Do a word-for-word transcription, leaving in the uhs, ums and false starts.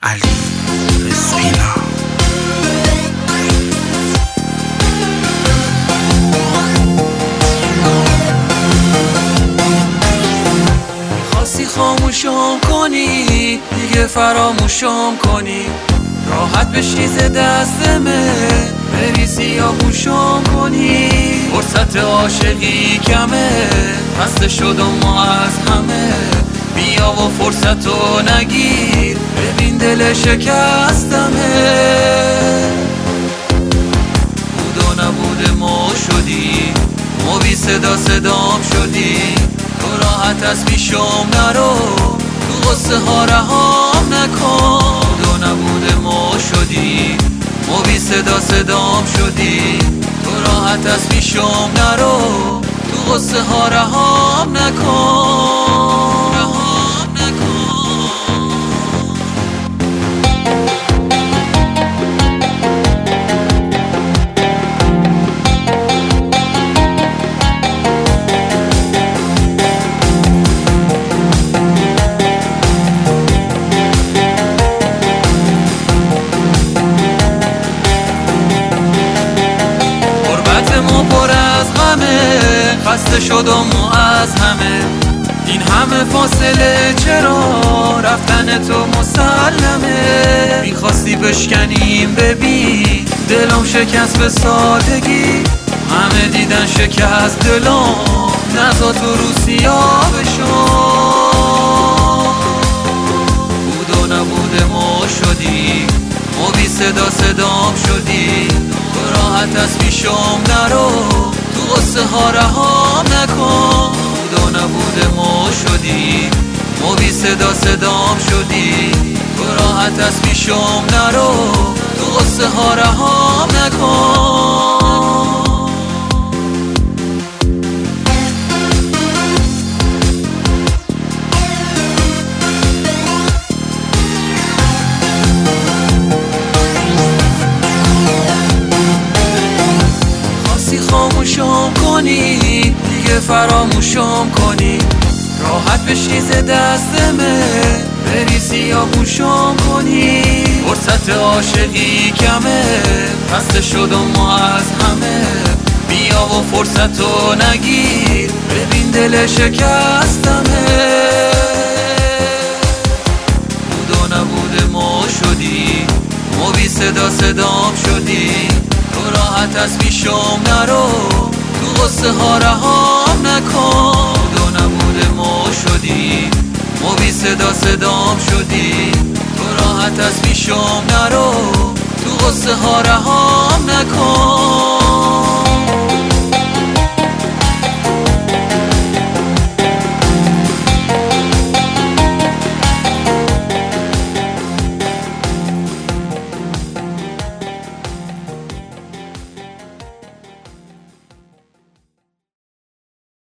علی اسپینا. میخواستی خاموشم کنی، دیگه فراموشم کنی، راحت بشی ز دستمه، بری سیاهوشم کنی. فرصت عاشقی کمه، خسته شدم از همه، بیا و فرصتو نگیر، ببین دل شکستمه. بود و نبوده ما شدی، ما بی صدا صدام شدی، تو راحت از پیشم نرو، تو غصه ها رهام نکن. بود و نبوده ما شدی، ما بی صدا صدام شدی، تو راحت از پیشم نرو، تو غصه ها رهام نکن، رهام نکن. خسته شدم از همه، این همه فاصله چرا، رفتن تو مسلمه. میخواستی بشکنیم ببین، دلم شکست به سادگی، همه دیدن شکست دلم، نزا تو رو سیاهشو. بود و نبوده ما شدی، ما بی صدا صدام شدی، تو راحت از پیشم نرو، تو غصه ها رهام نکن. بود و نبوده ما شدی، ما بی صدا صدام شدی، تو راحت از پیشم نرو، تو غصه ها رهام نکن. خاموشم کنی، دیگه فراموشم کنی، راحت بشی ز دستمه، بری سیاهوشم کنی. فرصت عاشقی کمه، خسته شدم از همه، بیا و فرصتو نگیر، ببین دل شکستمه. بود و نبوده ما شدی، ما بی صدا صدام شدی، تو راحت از پیشم نرو، تو غصه ها رهام نکن. بود و نبوده ما شدی، ما بی صدا صدام شدی، تو راحت از پیشم نرو، تو غصه ها رهام نکن.